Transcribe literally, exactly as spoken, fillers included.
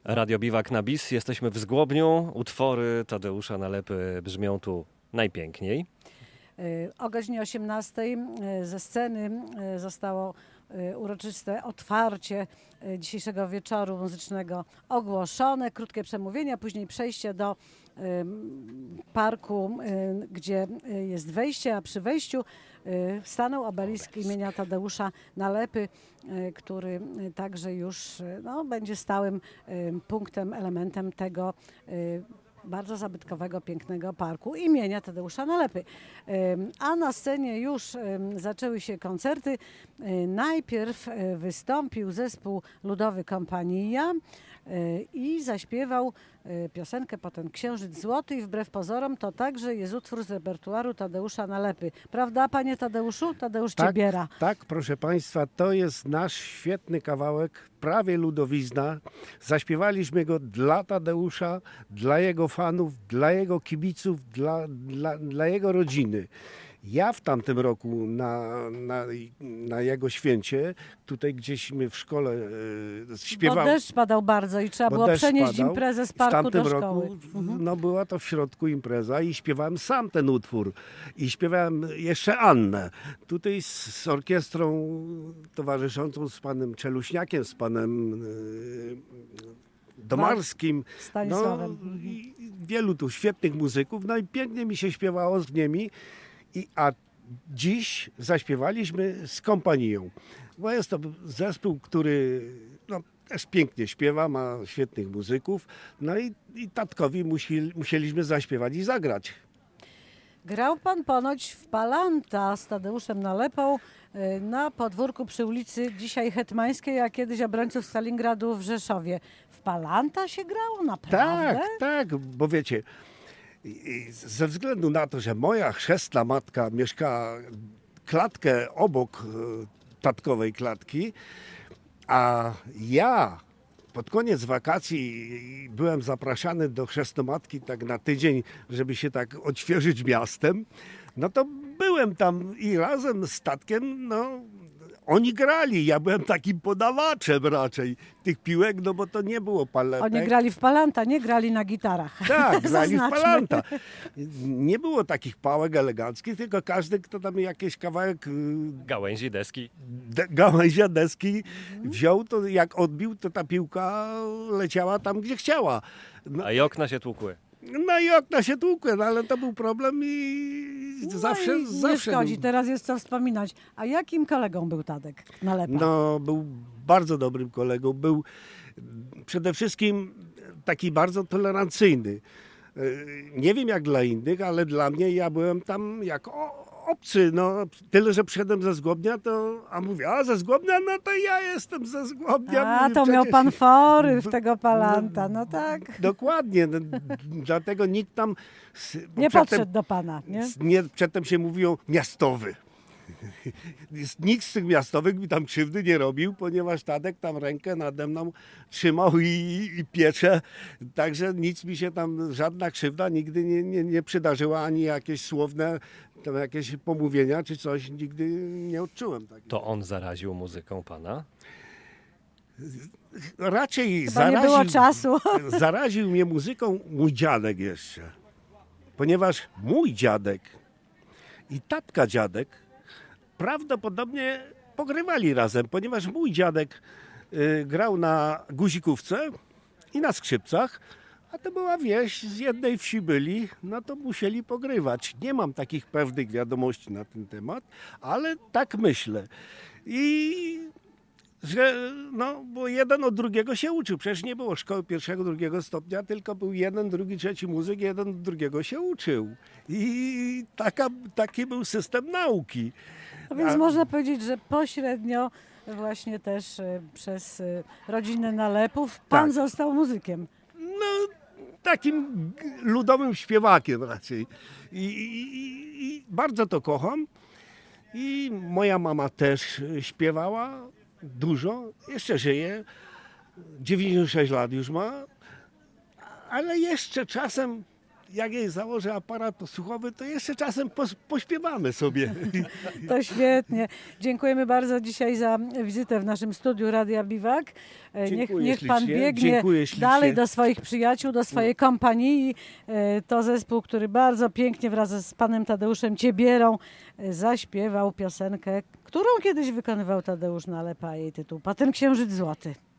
Radio Biwak na bis. Jesteśmy w Zgłobniu. Utwory Tadeusza Nalepy brzmią tu najpiękniej. O godzinie osiemnastej ze sceny zostało uroczyste otwarcie dzisiejszego wieczoru muzycznego ogłoszone. Krótkie przemówienia, później przejście do parku, gdzie jest wejście, a przy wejściu stanął obelisk imienia Tadeusza Nalepy, który także już no, będzie stałym punktem, elementem tego bardzo zabytkowego, pięknego parku imienia Tadeusza Nalepy. A na scenie już zaczęły się koncerty. Najpierw wystąpił zespół ludowy Kompania i zaśpiewał piosenkę Potem Księżyc Złoty i wbrew pozorom to także jest utwór z repertuaru Tadeusza Nalepy. Prawda, panie Tadeuszu? Tadeusz tak, Ciebiera. Tak, proszę państwa, to jest nasz świetny kawałek, prawie ludowizna. Zaśpiewaliśmy go dla Tadeusza, dla jego fanów, dla jego kibiców, dla, dla, dla jego rodziny. Ja w tamtym roku na, na, na jego święcie, tutaj gdzieśmy w szkole e, śpiewali. Bo deszcz padał bardzo i trzeba było przenieść padał. imprezę z parku do szkoły. W tamtym roku mhm. no, była to w środku impreza i śpiewałem sam ten utwór. I śpiewałem jeszcze Annę. Tutaj z, z orkiestrą towarzyszącą z panem Czeluśniakiem, z panem e, Domarskim. Stanisławem. No, i wielu tu świetnych muzyków. No i pięknie mi się śpiewało z nimi. I, a dziś zaśpiewaliśmy z Kompanią, bo jest to zespół, który no, też pięknie śpiewa, ma świetnych muzyków, no i, i tatkowi musi, musieliśmy zaśpiewać i zagrać. Grał pan ponoć w Palanta z Tadeuszem Nalepą na podwórku przy ulicy dzisiaj Hetmańskiej, a kiedyś obrońców Stalingradu w Rzeszowie. W Palanta się grało? Naprawdę? Tak, tak, bo wiecie... I ze względu na to, że moja chrzestna matka mieszkała klatkę obok tatkowej klatki, a ja pod koniec wakacji byłem zapraszany do chrzestnomatki tak na tydzień, żeby się tak odświeżyć miastem, no to byłem tam i razem z tatkiem, no oni grali, ja byłem takim podawaczem raczej tych piłek, no bo to nie było paletek. Oni grali w Palanta, nie grali na gitarach. Tak, grali w Palanta. Nie było takich pałek eleganckich, tylko każdy, kto tam jakiś kawałek... Gałęzi, deski. De, gałęzi, deski mhm. wziął, to jak odbił, to ta piłka leciała tam, gdzie chciała. No. A i okna się tłukły. No i okna się tłukły, no ale to był problem i no zawsze... i zawsze nie szkodzi, był. Teraz jest co wspominać. A jakim kolegą był Tadek Nalepa? No, był bardzo dobrym kolegą. Był przede wszystkim taki bardzo tolerancyjny. Nie wiem jak dla innych, ale dla mnie ja byłem tam jak obcy. No, tyle, że przyszedłem ze Zgłobnia, to a mówię, a ze Zgłobnia, no to ja jestem ze Zgłobnia. A, mówię, to przecież... miał pan fory w tego Palanta, no, no tak. Dokładnie, no, dlatego nikt tam... Nie przedtem, podszedł do pana, nie? nie? Przedtem się mówiło miastowy. Nikt z tych miastowych mi tam krzywdy nie robił, ponieważ Tadek tam rękę nade mną trzymał i, i piecze, także nic mi się tam, żadna krzywda nigdy nie, nie, nie przydarzyła, ani jakieś słowne, tam jakieś pomówienia czy coś, nigdy nie odczułem takiego. To on zaraził muzyką pana? Raczej Chyba zaraził, nie było czasu. zaraził mnie muzyką mój dziadek jeszcze, ponieważ mój dziadek i tatka dziadek prawdopodobnie pogrywali razem, ponieważ mój dziadek y, grał na guzikówce i na skrzypcach, a to była wieś, z jednej wsi byli, no to musieli pogrywać. Nie mam takich pewnych wiadomości na ten temat, ale tak myślę. I że no, bo jeden od drugiego się uczył. Przecież nie było szkoły pierwszego, drugiego stopnia, tylko był jeden, drugi, trzeci muzyk, jeden od drugiego się uczył. I taka, taki był system nauki. No więc A... można powiedzieć, że pośrednio właśnie też y, przez y, rodzinę Nalepów pan tak. został muzykiem. No, takim ludowym śpiewakiem raczej. I, i, i bardzo to kocham. I moja mama też śpiewała dużo. Jeszcze żyje. dziewięćdziesiąt sześć lat już ma. Ale jeszcze czasem jak jej założę aparat słuchowy, to jeszcze czasem pos, pośpiewamy sobie. To świetnie. Dziękujemy bardzo dzisiaj za wizytę w naszym studiu Radia Biwak. E, Niech, Dziękuję niech Pan ślicznie, biegnie dziękuję ślicznie. dalej do swoich przyjaciół, do swojej kompanii. E, To zespół, który bardzo pięknie wraz z Panem Tadeuszem Ciebierą e, zaśpiewał piosenkę, którą kiedyś wykonywał Tadeusz Nalepa, jej tytuł Paten Księżyc Złoty.